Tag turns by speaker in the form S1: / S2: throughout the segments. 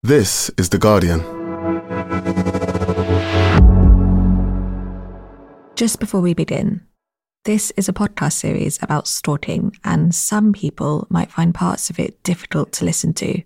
S1: This is The Guardian.
S2: Just before we begin, this is a podcast series about stalking, and some people might find parts of it difficult to listen to.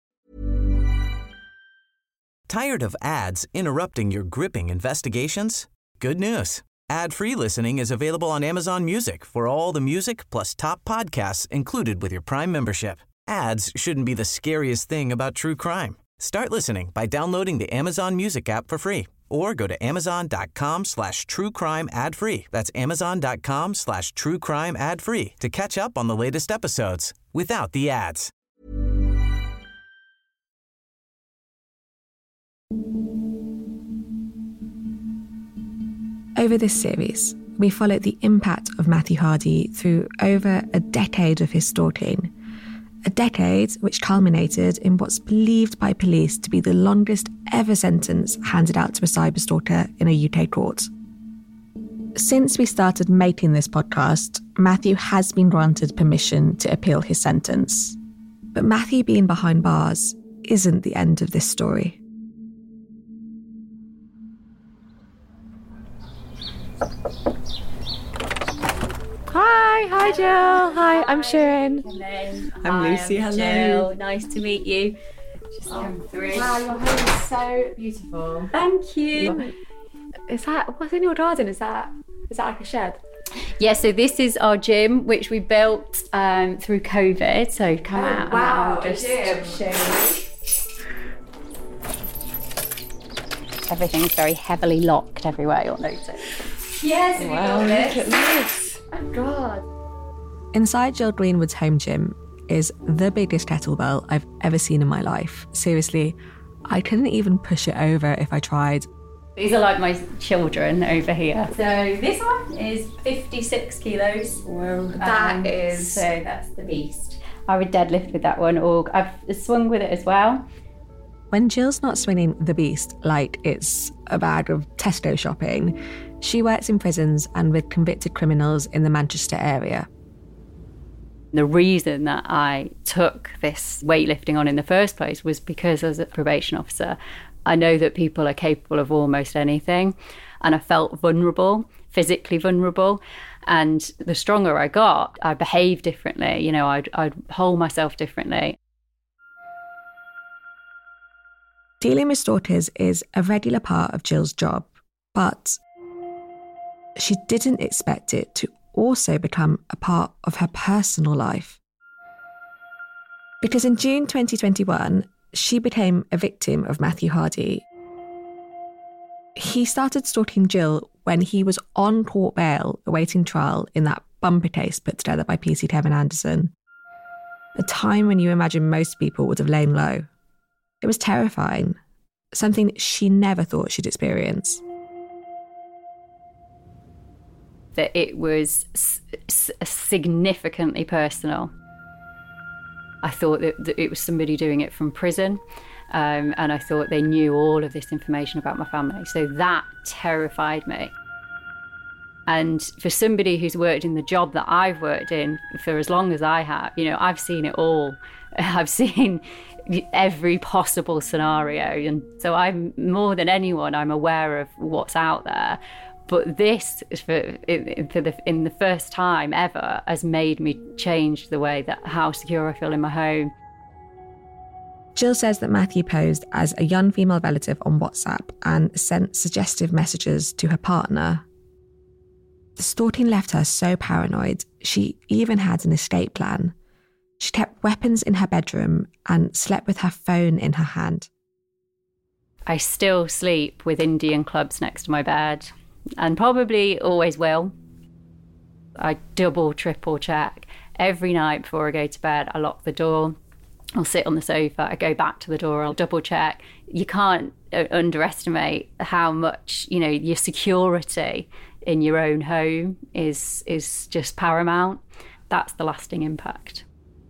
S3: Tired of ads interrupting your gripping investigations? Good news. Ad-free listening is available on Amazon Music for all the music plus top podcasts included with your Prime membership. Ads shouldn't be the scariest thing about true crime. Start listening by downloading the Amazon Music app for free or go to amazon.com/truecrime ad-free. That's amazon.com/truecrime ad-free to catch up on the latest episodes without the ads.
S2: Over this series, we followed the impact of Matthew Hardy through over a decade of his stalking. A decade which culminated in what's believed by police to be the longest ever sentence handed out to a cyberstalker in a UK court. Since we started making this podcast, Matthew has been granted permission to appeal his sentence. But Matthew being behind bars isn't the end of this story. Hi Jill. Hi, I'm Sharon.
S4: Hello.
S2: I'm Lucy. Hello.
S4: Jill. Nice to meet you. Just come through.
S5: Wow, your home is so beautiful.
S4: Thank you.
S5: Is that what's in your garden? Is that like a shed?
S4: Yeah, so this is our gym, which we built through COVID. So come out.
S5: Wow,
S4: and
S5: gym.
S4: Everything's very heavily locked everywhere, you'll notice.
S5: Yes,
S2: Wow, look at this.
S5: Oh God.
S2: Inside Jill Greenwood's home gym is the biggest kettlebell I've ever seen in my life. Seriously, I couldn't even push it over if I tried.
S4: These are like my children over here. So this one is 56 kilos.
S5: Well, that is...
S4: So that's the beast. I would deadlift with that one, or I've swung with it as well.
S2: When Jill's not swinging the beast like it's a bag of Tesco shopping, she works in prisons and with convicted criminals in the Manchester area.
S4: The reason that I took this weightlifting on in the first place was because as a probation officer, I know that people are capable of almost anything, and I felt vulnerable, physically vulnerable. And the stronger I got, I behaved differently. You know, I'd hold myself differently.
S2: Dealing with stalkers is a regular part of Jill's job, but she didn't expect it to also become a part of her personal life. Because in June 2021, she became a victim of Matthew Hardy. He started stalking Jill when he was on court bail awaiting trial in that bumper case put together by PC Kevin Anderson. A time when you imagine most people would have lain low. It was terrifying, something she never thought she'd experience.
S4: That it was significantly personal. I thought that it was somebody doing it from prison, and I thought they knew all of this information about my family. So that terrified me. And for somebody who's worked in the job that I've worked in for as long as I have, you know, I've seen it all. I've seen every possible scenario. And so I'm, more than anyone, I'm aware of what's out there. But this, in the first time ever, has made me change the way that how secure I feel in my home.
S2: Jill says that Matthew posed as a young female relative on WhatsApp and sent suggestive messages to her partner. The stalking left her so paranoid, she even had an escape plan. She kept weapons in her bedroom and slept with her phone in her hand.
S4: I still sleep with Indian clubs next to my bed, and probably always will. I double, triple check. Every night before I go to bed, I lock the door. I'll sit on the sofa, I go back to the door, I'll double check. You can't underestimate how much, you know, your security in your own home is just paramount. That's the lasting impact.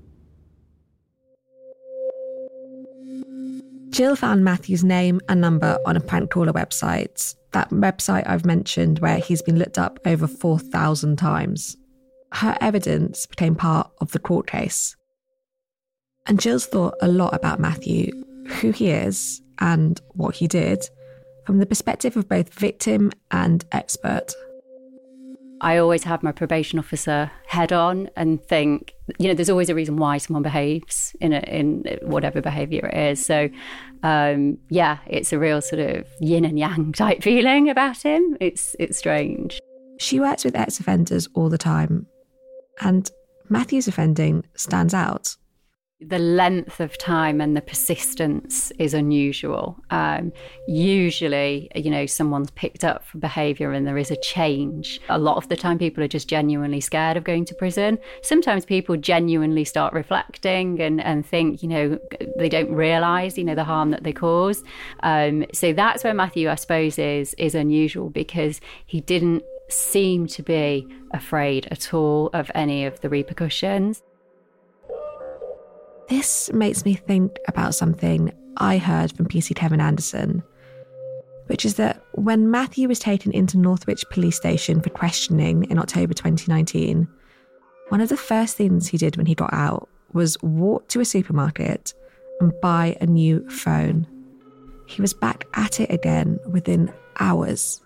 S2: Jill found Matthew's name and number on a prank caller website, that website I've mentioned where he's been looked up over 4,000 times. Her evidence became part of the court case. And Jill's thought a lot about Matthew who he is and what he did from the perspective of both victim and expert.
S4: I always have my probation officer head on and think, there's always a reason why someone behaves in whatever behaviour it is. So, it's a real sort of yin and yang type feeling about him. It's strange.
S2: She works with ex-offenders all the time, and Matthew's offending stands out.
S4: The length of time and the persistence is unusual. Usually, someone's picked up for behaviour and there is a change. A lot of the time, people are just genuinely scared of going to prison. Sometimes people genuinely start reflecting and think, they don't realise, the harm that they cause. So that's where Matthew, I suppose, is unusual, because he didn't seem to be afraid at all of any of the repercussions.
S2: This makes me think about something I heard from PC Kevin Anderson, which is that when Matthew was taken into Northwich Police Station for questioning in October 2019, one of the first things he did when he got out was walk to a supermarket and buy a new phone. He was back at it again within hours.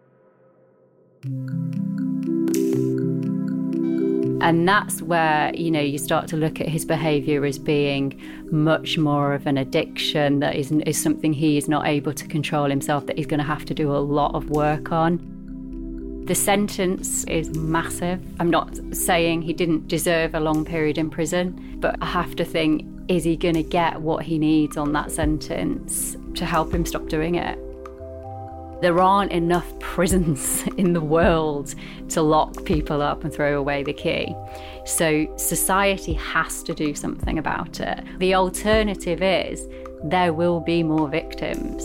S4: And that's where, you start to look at his behaviour as being much more of an addiction that is something he is not able to control himself, that he's going to have to do a lot of work on. The sentence is massive. I'm not saying he didn't deserve a long period in prison, but I have to think, is he going to get what he needs on that sentence to help him stop doing it? There aren't enough prisons in the world to lock people up and throw away the key. So society has to do something about it. The alternative is there will be more victims.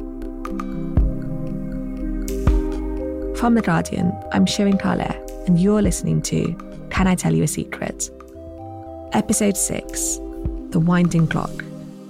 S2: From The Guardian, I'm Shirin Khaleh, and you're listening to Can I Tell You a Secret? Episode 6, The Winding Clock.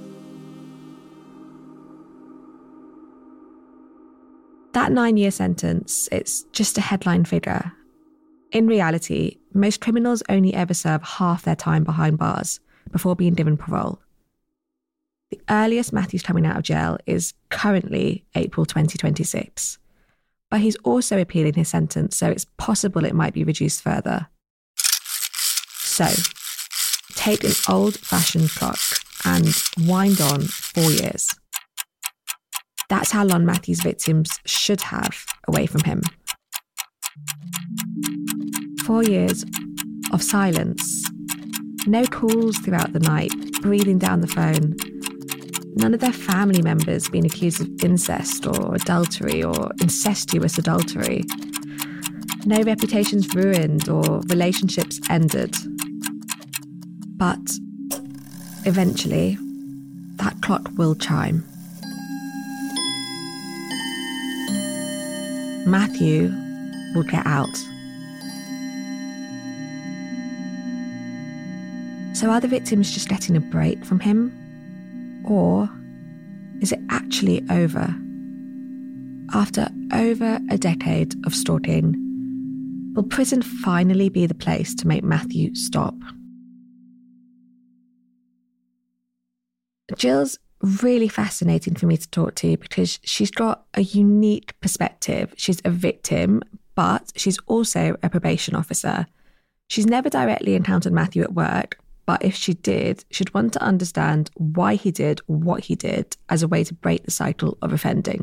S2: That 9-year sentence, it's just a headline figure. In reality, most criminals only ever serve half their time behind bars before being given parole. The earliest Matthew's coming out of jail is currently April 2026. But he's also appealing his sentence, so it's possible it might be reduced further. So, take an old-fashioned clock and wind on 4 years. That's how long Matthew's victims should have away from him. 4 years of silence. No calls throughout the night, breathing down the phone. None of their family members being accused of incest or adultery or incestuous adultery. No reputations ruined or relationships ended. But eventually, that clock will chime. Matthew will get out. So are the victims just getting a break from him? Or is it actually over? After over a decade of stalking, will prison finally be the place to make Matthew stop? Jill's really fascinating for me to talk to because she's got a unique perspective. She's a victim, but she's also a probation officer. She's never directly encountered Matthew at work, but if she did, she'd want to understand why he did what he did as a way to break the cycle of offending.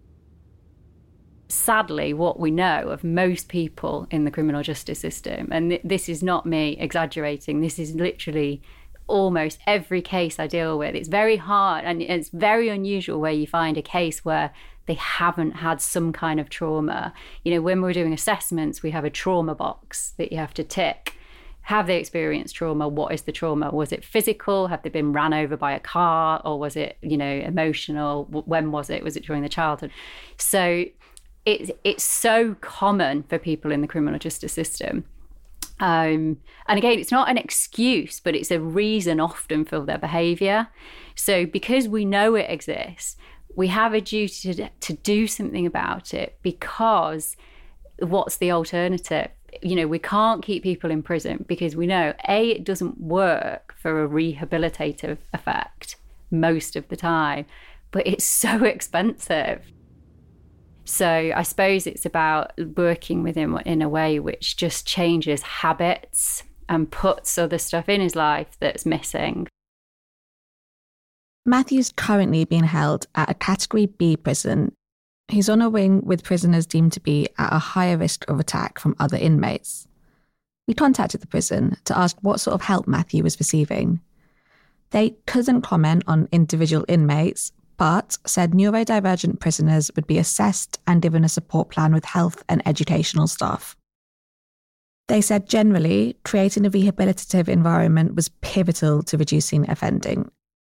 S4: Sadly, what we know of most people in the criminal justice system, and this is not me exaggerating, this is literally almost every case I deal with. It's very hard and it's very unusual where you find a case where they haven't had some kind of trauma. You know, when we're doing assessments, we have a trauma box that you have to tick. Have they experienced trauma? What is the trauma? Was it physical? Have they been ran over by a car? Or was it, emotional? When was it? Was it during the childhood? So it's so common for people in the criminal justice system. And again, it's not an excuse, but it's a reason often for their behaviour. So because we know it exists, we have a duty to do something about it, because what's the alternative? We can't keep people in prison because we know, A, it doesn't work for a rehabilitative effect. most of the time, but it's so expensive. So I suppose it's about working with him in a way which just changes habits and puts other stuff in his life that's missing.
S2: Matthew's currently being held at a Category B prison. He's on a wing with prisoners deemed to be at a higher risk of attack from other inmates. We contacted the prison to ask what sort of help Matthew was receiving. They couldn't comment on individual inmates, but said neurodivergent prisoners would be assessed and given a support plan with health and educational staff. They said generally, creating a rehabilitative environment was pivotal to reducing offending.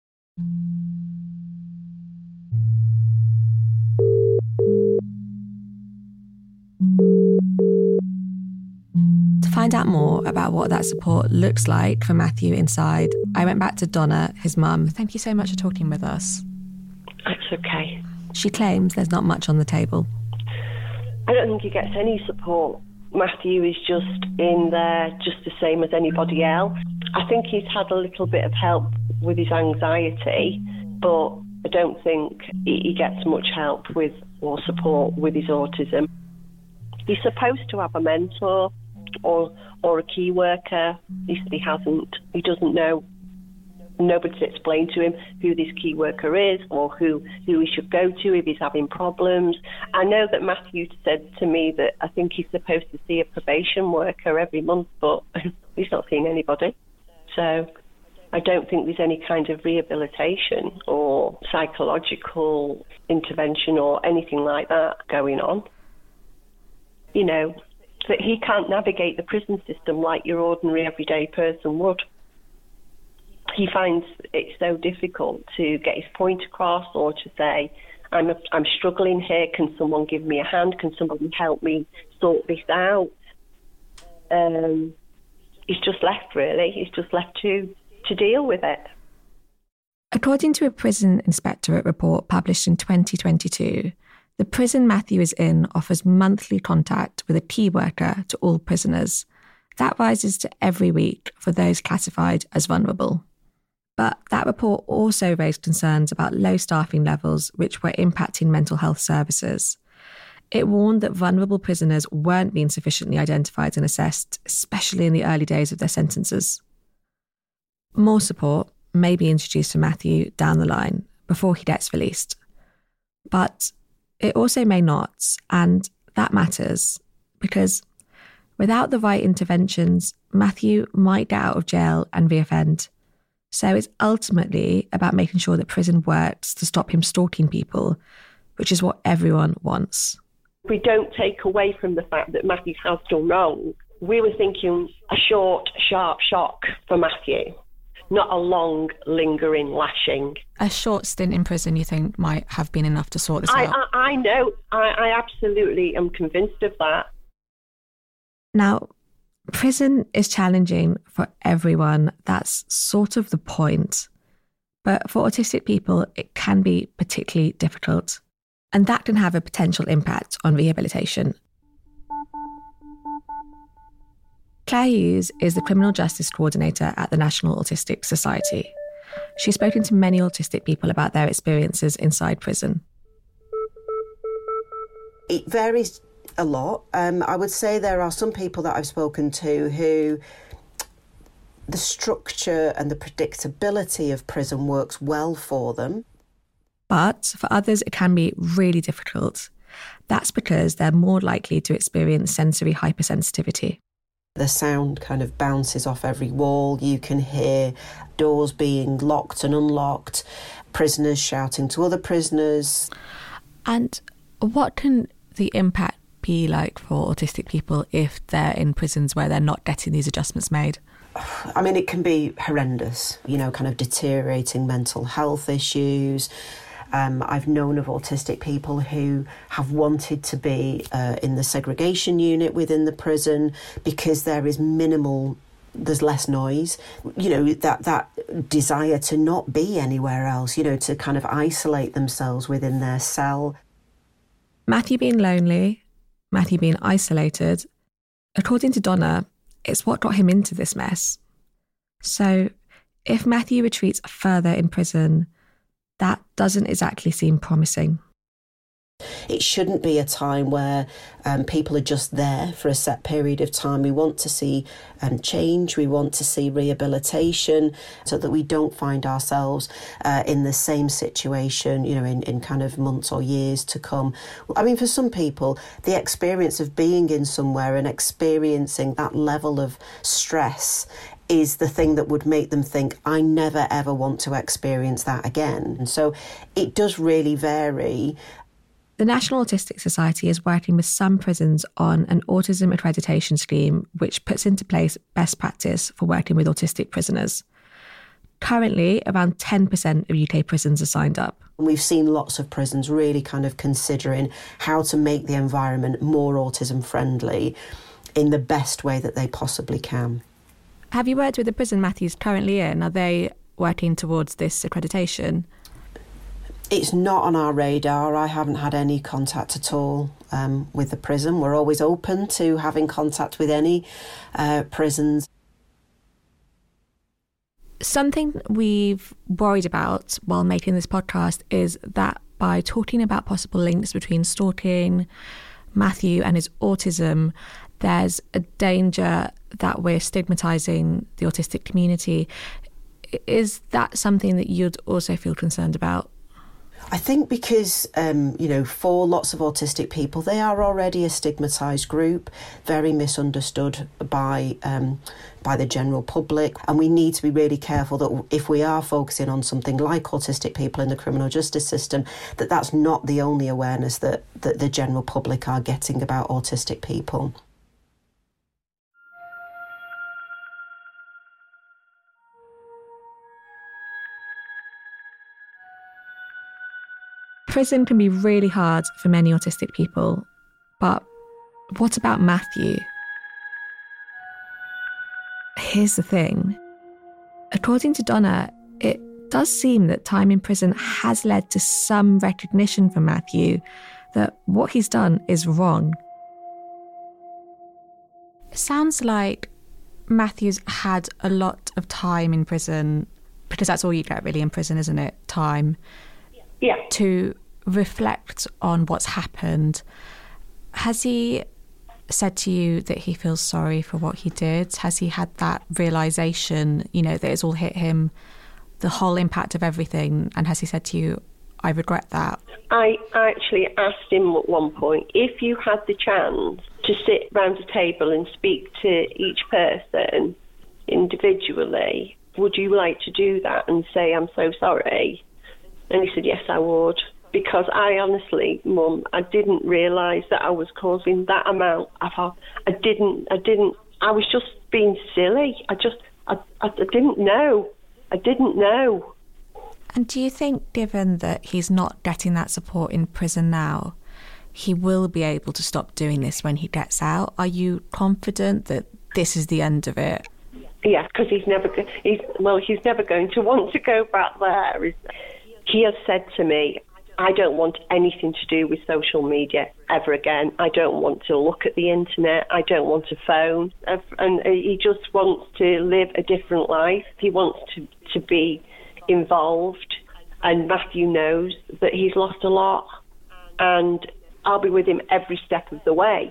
S2: To find out more about what that support looks like for Matthew inside, I went back to Donna, his mum. Thank you so much for talking with us.
S1: It's okay.
S2: She claims there's not much on the table.
S1: I don't think he gets any support. Matthew is just in there just the same as anybody else. I think he's had a little bit of help with his anxiety, but I don't think he gets much help with or support with his autism. He's supposed to have a mentor or a key worker. He said he hasn't. He doesn't know. Nobody's explained to him who this key worker is or who he should go to if he's having problems. I know that Matthew said to me that I think he's supposed to see a probation worker every month, but he's not seeing anybody. So I don't think there's any kind of rehabilitation or psychological intervention or anything like that going on. You know, that he can't navigate the prison system like your ordinary everyday person would. He finds it so difficult to get his point across or to say, I'm struggling here, can someone give me a hand, can somebody help me sort this out? He's just left, really. He's just left to deal with it.
S2: According to a prison inspectorate report published in 2022, the prison Matthew is in offers monthly contact with a key worker to all prisoners. That rises to every week for those classified as vulnerable. But that report also raised concerns about low staffing levels, which were impacting mental health services. It warned that vulnerable prisoners weren't being sufficiently identified and assessed, especially in the early days of their sentences. More support may be introduced to Matthew down the line before he gets released. But it also may not, and that matters because without the right interventions, Matthew might get out of jail and reoffend. So it's ultimately about making sure that prison works to stop him stalking people, which is what everyone wants.
S1: We don't take away from the fact that Matthew has done wrong. We were thinking a short, sharp shock for Matthew, not a long, lingering lashing.
S2: A short stint in prison, you think, might have been enough to sort this out?
S1: I know. I absolutely am convinced of that.
S2: Now, prison is challenging for everyone. That's sort of the point. But for autistic people, it can be particularly difficult. And that can have a potential impact on rehabilitation. Claire Hughes is the Criminal Justice Coordinator at the National Autistic Society. She's spoken to many autistic people about their experiences inside prison.
S6: It varies a lot. I would say there are some people that I've spoken to who the structure and the predictability of prison works well for them.
S2: But for others, it can be really difficult. That's because they're more likely to experience sensory hypersensitivity.
S6: The sound kind of bounces off every wall. You can hear doors being locked and unlocked, prisoners shouting to other prisoners.
S2: And what can the impact be like for autistic people if they're in prisons where they're not getting these adjustments made?
S6: I mean, it can be horrendous, kind of deteriorating mental health issues. I've known of autistic people who have wanted to be in the segregation unit within the prison because there's less noise. That desire to not be anywhere else, to kind of isolate themselves within their cell.
S2: Matthew being lonely, Matthew being isolated, according to Donna, it's what got him into this mess. So if Matthew retreats further in prison, that doesn't exactly seem promising.
S6: It shouldn't be a time where people are just there for a set period of time. We want to see change, we want to see rehabilitation, so that we don't find ourselves in the same situation, in kind of months or years to come. I mean, for some people, the experience of being in somewhere and experiencing that level of stress is the thing that would make them think, I never ever want to experience that again. And so it does really vary.
S2: The National Autistic Society is working with some prisons on an autism accreditation scheme which puts into place best practice for working with autistic prisoners. Currently, around 10% of UK prisons are signed up.
S6: We've seen lots of prisons really kind of considering how to make the environment more autism friendly in the best way that they possibly can.
S2: Have you worked with the prison Matthew's currently in? Are they working towards this accreditation?
S6: It's not on our radar. I haven't had any contact at all with the prison. We're always open to having contact with any prisons.
S2: Something we've worried about while making this podcast is that by talking about possible links between stalking, Matthew and his autism, there's a danger that we're stigmatising the autistic community. Is that something that you'd also feel concerned about?
S6: I think because, for lots of autistic people, they are already a stigmatised group, very misunderstood by the general public. And we need to be really careful that if we are focusing on something like autistic people in the criminal justice system, that's not the only awareness that the general public are getting about autistic people.
S2: Prison can be really hard for many autistic people, but what about Matthew? Here's the thing. According to Donna, it does seem that time in prison has led to some recognition for Matthew that what he's done is wrong. It sounds like Matthew's had a lot of time in prison, because that's all you get really in prison, isn't it? Time.
S1: Yeah.
S2: To reflect on what's happened. Has he said to you that he feels sorry for what he did? Has he had that realisation, that it's all hit him, the whole impact of everything? And has he said to you, I regret that?
S1: I actually asked him at one point, if you had the chance to sit round a table and speak to each person individually, would you like to do that and say, I'm so sorry? And he said, yes, I would. Because I honestly, Mum, I didn't realise that I was causing that amount of harm. I was just being silly. I didn't know. I didn't know.
S2: And do you think, given that he's not getting that support in prison now, he will be able to stop doing this when he gets out? Are you confident that this is the end of it?
S1: Yeah, because he's never going to want to go back there. He has said to me, I don't want anything to do with social media ever again. I don't want to look at the internet. I don't want a phone. And he just wants to live a different life. He wants to be involved. And Matthew knows that he's lost a lot. And I'll be with him every step of the way.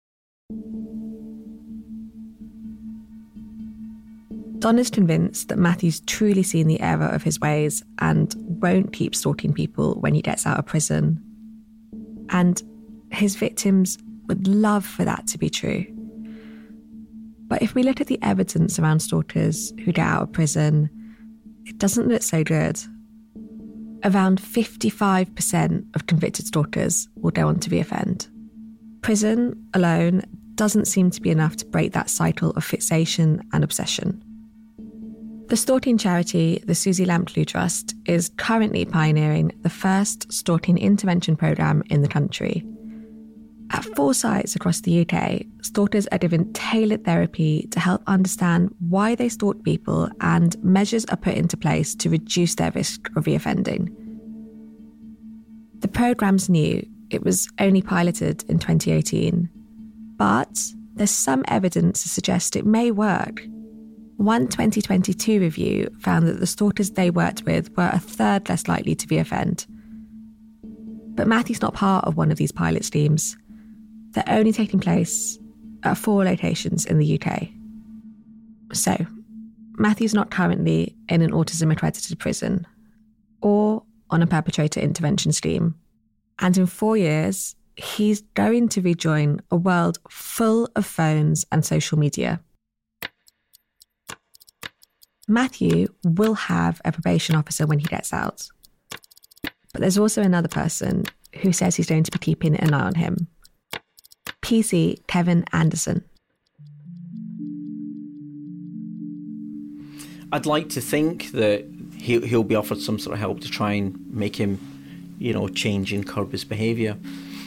S2: Donna's convinced that Matthew's truly seen the error of his ways and won't keep stalking people when he gets out of prison. And his victims would love for that to be true. But if we look at the evidence around stalkers who get out of prison, it doesn't look so good. Around 55% of convicted stalkers will go on to reoffend. Prison alone doesn't seem to be enough to break that cycle of fixation and obsession. The stalking charity, the Susie Lamplugh Trust, is currently pioneering the first stalking intervention programme in the country. At 4 sites across the UK, stalkers are given tailored therapy to help understand why they stalk people, and measures are put into place to reduce their risk of reoffending. The programme's new. It was only piloted in 2018. But there's some evidence to suggest it may work. One 2022 review found that the stalkers they worked with were a third less likely to reoffend. But Matthew's not part of one of these pilot schemes. They're only taking place at 4 locations in the UK. So, Matthew's not currently in an autism-accredited prison or on a perpetrator intervention scheme. And in 4 years, he's going to rejoin a world full of phones and social media. Matthew will have a probation officer when he gets out. But there's also another person who says he's going to be keeping an eye on him. PC Kevin Anderson.
S7: I'd like to think that he'll be offered some sort of help to try and make him, change and curb his behaviour,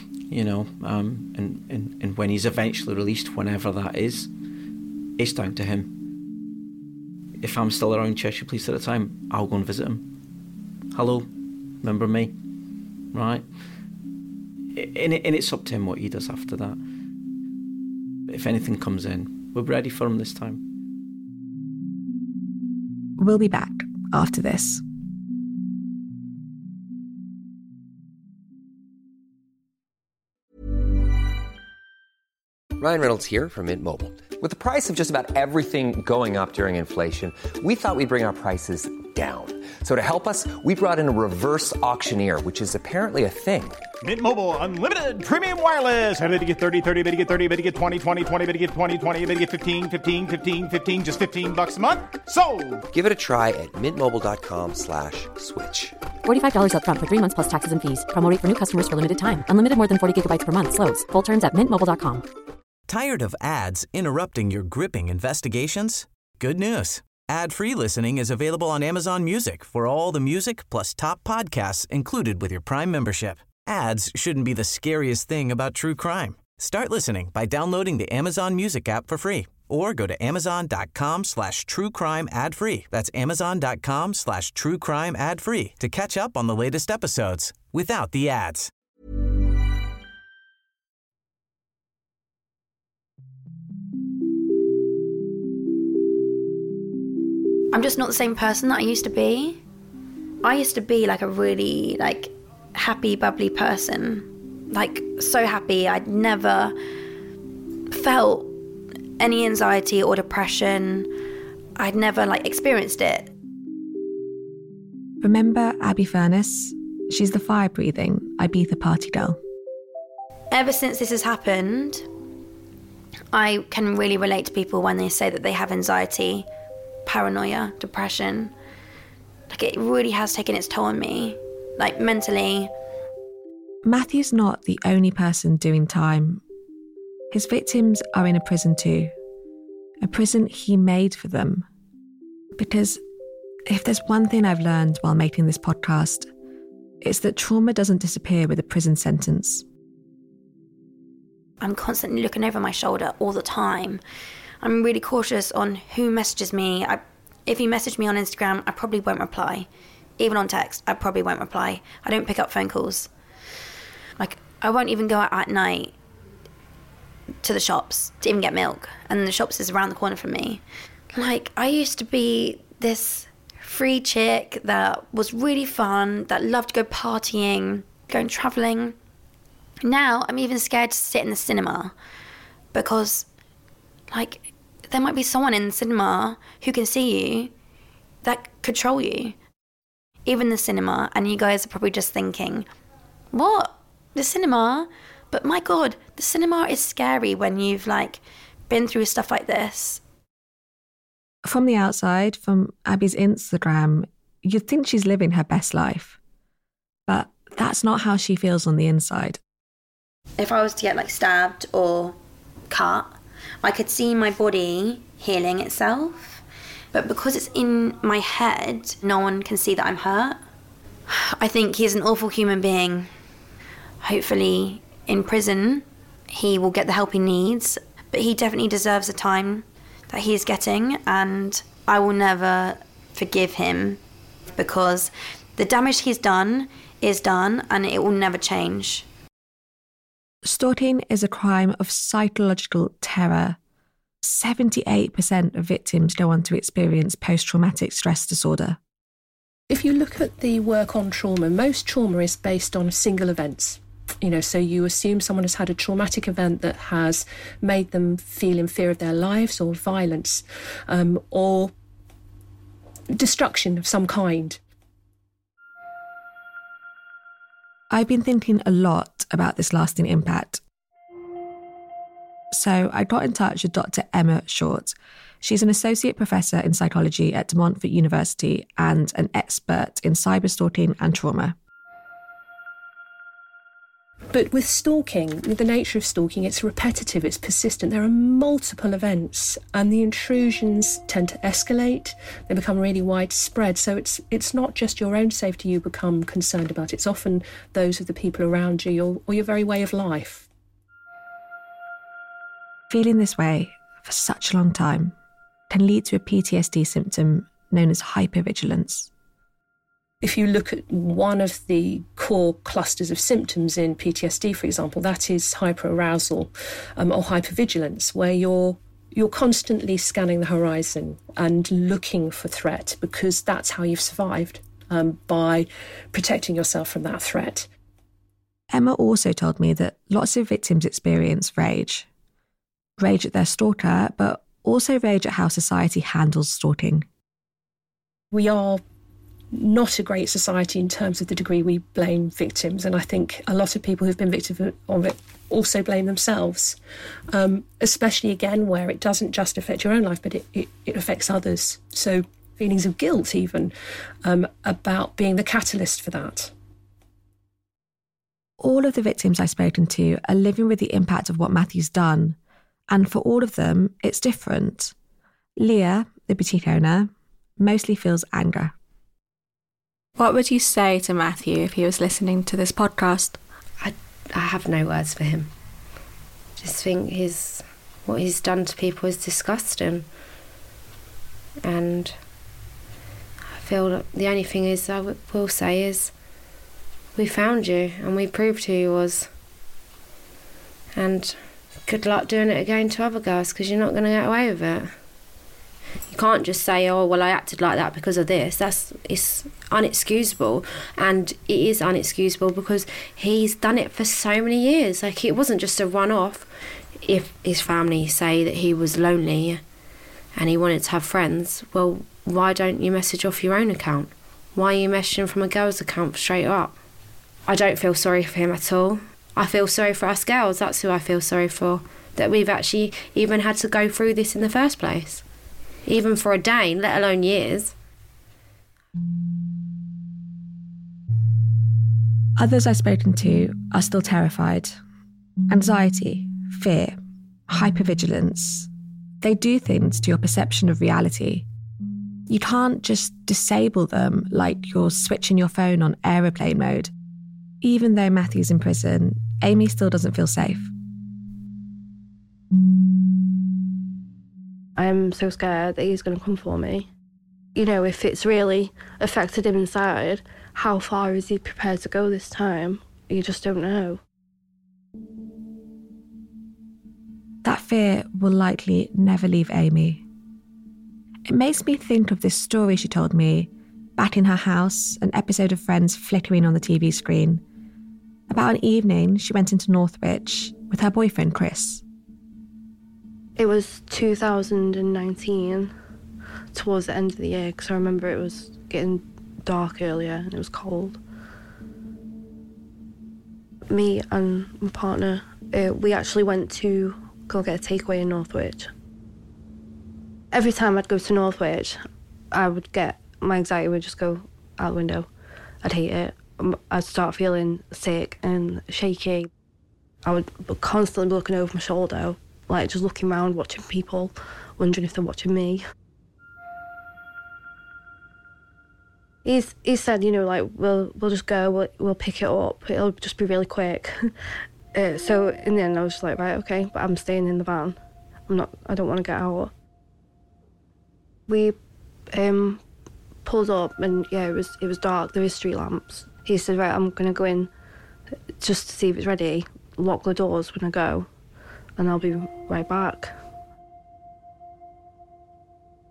S7: and when he's eventually released, whenever that is, it's down to him. If I'm still around Cheshire Police at the time, I'll go and visit him. Hello, remember me? Right? And it's up to him what he does after that. If anything comes in, we're ready for him this time.
S2: We'll be back after this.
S8: Ryan Reynolds here from Mint Mobile. With the price of just about everything going up during inflation, we thought we'd bring our prices down. So to help us, we brought in a reverse auctioneer, which is apparently a thing.
S9: Mint Mobile Unlimited Premium Wireless. How to get 30, 30, bit to get 30, bit to get 20, 20, 20, bit to get 20, 20, bit to get 15, 15, 15, 15, just $15 a month? Sold!
S8: Give it a try at mintmobile.com/switch.
S10: $45 up front for 3 months plus taxes and fees. Promo rate for new customers for limited time. Unlimited more than 40 gigabytes per month. Slows full terms at mintmobile.com.
S3: Tired of ads interrupting your gripping investigations? Good news. Ad-free listening is available on Amazon Music for all the music plus top podcasts included with your Prime membership. Ads shouldn't be the scariest thing about true crime. Start listening by downloading the Amazon Music app for free or go to amazon.com/truecrime ad-free. That's amazon.com/truecrime ad-free to catch up on the latest episodes without the ads.
S11: I'm just not the same person that I used to be. I used to be like a really happy, bubbly person. So happy. I'd never felt any anxiety or depression. I'd never experienced it.
S2: Remember Abby Furness? She's the fire-breathing Ibiza party girl.
S11: Ever since this has happened, I can really relate to people when they say that they have anxiety, paranoia, depression. It really has taken its toll on me, mentally.
S2: Matthew's not the only person doing time. His victims are in a prison too. A prison he made for them. Because if there's one thing I've learned while making this podcast, it's that trauma doesn't disappear with a prison sentence.
S11: I'm constantly looking over my shoulder all the time. I'm really cautious on who messages me. If you message me on Instagram, I probably won't reply. Even on text, I probably won't reply. I don't pick up phone calls. I won't even go out at night to the shops to even get milk. And the shops is around the corner from me. I used to be this free chick that was really fun, that loved to go partying, going travelling. Now, I'm even scared to sit in the cinema because there might be someone in the cinema who can see you that control you. Even the cinema, and you guys are probably just thinking, what? The cinema? But my God, the cinema is scary when you've been through stuff like this.
S2: From the outside, from Abby's Instagram, you'd think she's living her best life. But that's not how she feels on the inside.
S11: If I was to get stabbed or cut, I could see my body healing itself. But because it's in my head, no one can see that I'm hurt. I think he's an awful human being. Hopefully, in prison, he will get the help he needs. But he definitely deserves the time that he is getting. And I will never forgive him because the damage he's done is done and it will never change.
S2: Stalking is a crime of psychological terror, 78% of victims go on to experience post-traumatic stress disorder.
S12: If you look at the work on trauma, most trauma is based on single events. So you assume someone has had a traumatic event that has made them feel in fear of their lives, or violence, or destruction of some kind.
S2: I've been thinking a lot about this lasting impact. So I got in touch with Dr. Emma Short. She's an associate professor in psychology at De Montfort University and an expert in cyberstalking and trauma.
S12: But with stalking, with the nature of stalking, it's repetitive, it's persistent. There are multiple events and the intrusions tend to escalate. They become really widespread. So it's not just your own safety you become concerned about. It's often those of the people around you or your very way of life.
S2: Feeling this way for such a long time can lead to a PTSD symptom known as hypervigilance.
S12: If you look at one of the core clusters of symptoms in PTSD, for example, that is hyperarousal or hypervigilance, where you're constantly scanning the horizon and looking for threat, because that's how you've survived, by protecting yourself from that threat.
S2: Emma also told me that lots of victims experience rage. Rage at their stalker, but also rage at how society handles stalking.
S12: We are not a great society in terms of the degree we blame victims, and I think a lot of people who've been victims of it also blame themselves, especially again where it doesn't just affect your own life but it affects others. So feelings of guilt even about being the catalyst for that.
S2: All of the victims I've spoken to are living with the impact of what Matthew's done, and for all of them it's different. Leah, the boutique owner, mostly feels anger.
S5: What would you say to Matthew if he was listening to this podcast?
S13: I have no words for him. Just think what he's done to people is disgusting. And I feel that the only thing is I will say is we found you and we proved who you was. And good luck doing it again to other girls, because you're not going to get away with it. You can't just say, oh, well, I acted like that because of this. It's unexcusable. And it is unexcusable because he's done it for so many years. Like, it wasn't just a run-off. If his family say that he was lonely and he wanted to have friends, well, why don't you message off your own account? Why are you messaging from a girl's account straight up? I don't feel sorry for him at all. I feel sorry for us girls. That's who I feel sorry for, that we've actually even had to go through this in the first place. Even for a day, let alone years.
S2: Others I've spoken to are still terrified. Anxiety, fear, hypervigilance. They do things to your perception of reality. You can't just disable them like you're switching your phone on aeroplane mode. Even though Matthew's in prison, Amy still doesn't feel safe.
S14: I'm so scared that he's going to come for me. If it's really affected him inside, how far is he prepared to go this time? You just don't know.
S2: That fear will likely never leave Amy. It makes me think of this story she told me, back in her house, an episode of Friends flickering on the TV screen. About an evening, she went into Northwich with her boyfriend, Chris.
S14: It was 2019, towards the end of the year, because I remember it was getting dark earlier and it was cold. Me and my partner, we actually went to go get a takeaway in Northwich. Every time I'd go to Northwich, my anxiety would just go out the window. I'd hate it. I'd start feeling sick and shaky. I would constantly be looking over my shoulder, like just looking around, watching people, wondering if they're watching me. He said, we'll just go, we'll pick it up, it'll just be really quick. So in the end I was just like, right, okay, but I'm staying in the van. I don't want to get out. We pulled up and it was dark, there is street lamps. He said, right, I'm going to go in just to see if it's ready, lock the doors when I go, and I'll be right back.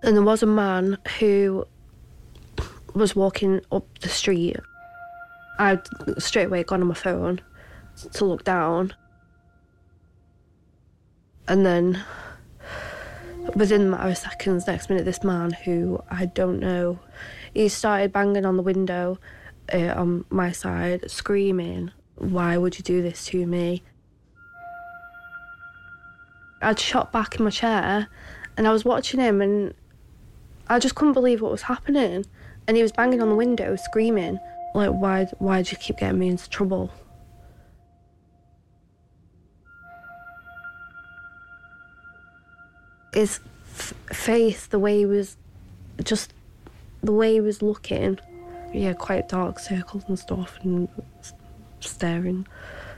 S14: And there was a man who was walking up the street. I'd straight away gone on my phone to look down. And then within a matter of seconds, next minute, this man who I don't know, he started banging on the window on my side, screaming, "Why would you do this to me?" I'd shot back in my chair and I was watching him and I just couldn't believe what was happening. And he was banging on the window, screaming, like, why do you keep getting me into trouble? His face, the way he was looking, yeah, quite dark circles and stuff, and staring.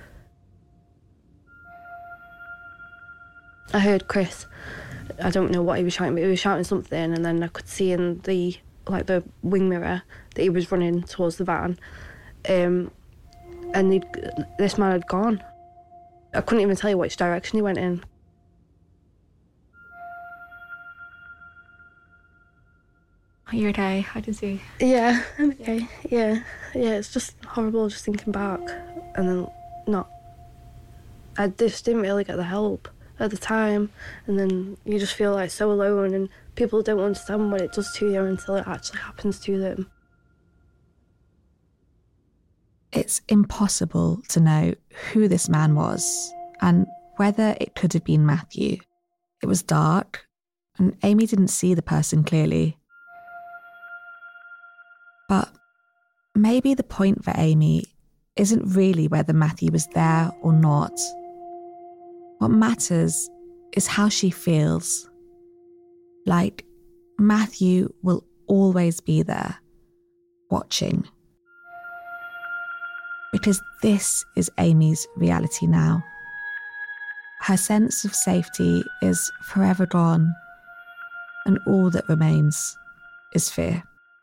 S14: I heard Chris, I don't know what he was shouting, but he was shouting something, and then I could see in the wing mirror that he was running towards the van, and this man had gone. I couldn't even tell you which direction he went in.
S2: Are you okay? How does he?
S14: Yeah, I'm okay. Yeah, it's just horrible just thinking back, and then I just didn't really get the help at the time, and then you just feel like so alone, and people don't understand what it does to you until it actually happens to them.
S2: It's impossible to know who this man was and whether it could have been Matthew. It was dark, and Amy didn't see the person clearly. But maybe the point for Amy isn't really whether Matthew was there or not. What matters is how she feels. Like Matthew will always be there, watching. Because this is Amy's reality now. Her sense of safety is forever gone, and all that remains is fear.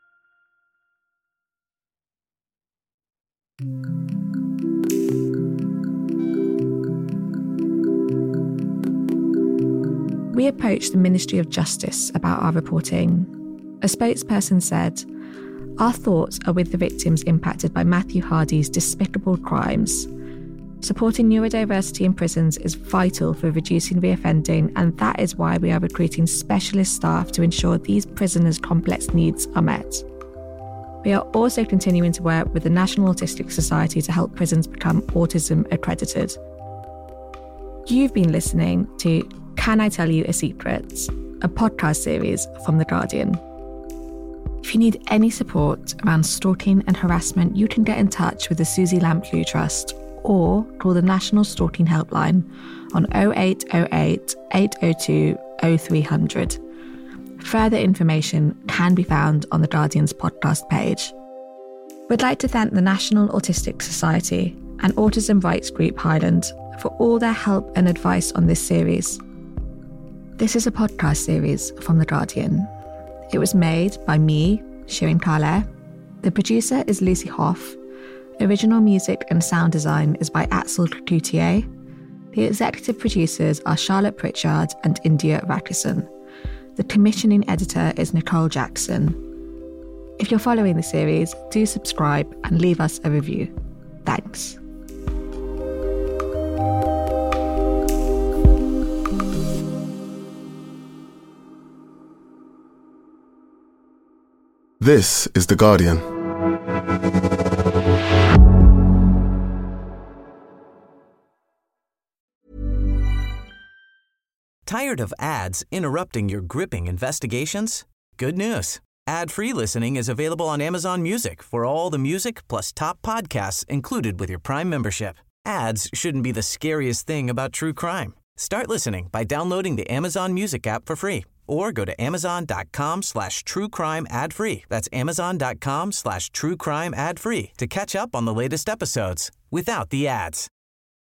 S2: We approached the Ministry of Justice about our reporting. A spokesperson said, "Our thoughts are with the victims impacted by Matthew Hardy's despicable crimes. Supporting neurodiversity in prisons is vital for reducing reoffending, and that is why we are recruiting specialist staff to ensure these prisoners' complex needs are met. We are also continuing to work with the National Autistic Society to help prisons become autism accredited." You've been listening to Can I Tell You a Secret?, a podcast series from The Guardian. If you need any support around stalking and harassment, you can get in touch with the Susie Lamplugh Trust or call the National Stalking Helpline on 0808 802 0300. Further information can be found on The Guardian's podcast page. We'd like to thank the National Autistic Society and autism rights group Highland for all their help and advice on this series. This is a podcast series from The Guardian. It was made by me, Shirin Carler. The producer is Lucy Hoff. Original music and sound design is by Axel Coutier. The executive producers are Charlotte Pritchard and India Rackison. The commissioning editor is Nicole Jackson. If you're following the series, do subscribe and leave us a review. Thanks.
S15: This is The Guardian.
S3: Tired of ads interrupting your gripping investigations? Good news. Ad-free listening is available on Amazon Music for all the music plus top podcasts included with your Prime membership. Ads shouldn't be the scariest thing about true crime. Start listening by downloading the Amazon Music app for free or go to amazon.com/truecrime ad-free. That's amazon.com/truecrime ad-free to catch up on the latest episodes without the ads.